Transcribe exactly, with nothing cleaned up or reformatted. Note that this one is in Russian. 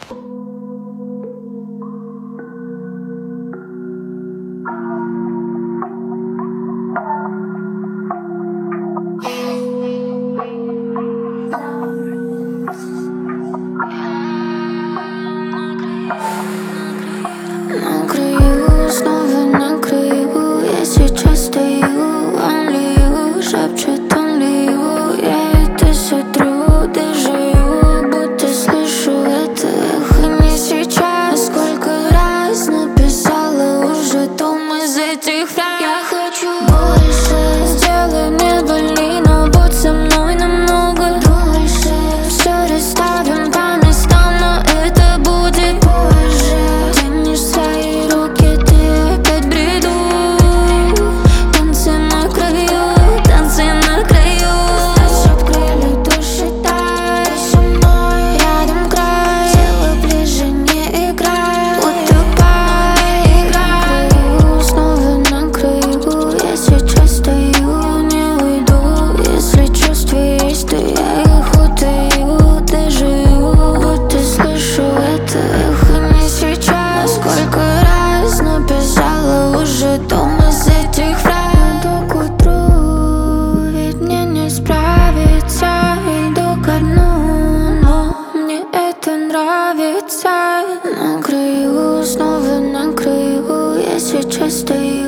На краю, снова на краю, я сейчас стою, он лью, шепчет он лью, я это сотру, дежавю, будто слышу это эхо не сейчас. Сколько раз написала уже том из этих фраз. Я хочу больше, сделай мне больно, будь со мной намного дольше. Все расставим по местам, но это будет позже. Тянешь свои руки, ты опять в бреду. Танцы на краю, танцы на краю. Значит, крылья души, дай со мной рядом край. Тело ближе, не играй, утопай, играй. На краю, снова на краю, я сейчас стою, не уйду. Если чувства есть, то я их утаю, дежавю, будто слышу это эхо не сейчас. Сколько раз написала уже том из этих фраз. Иду к утру, ведь мне не справиться. Иду ко дну, но мне это нравится. На краю, снова на краю, я сейчас стою.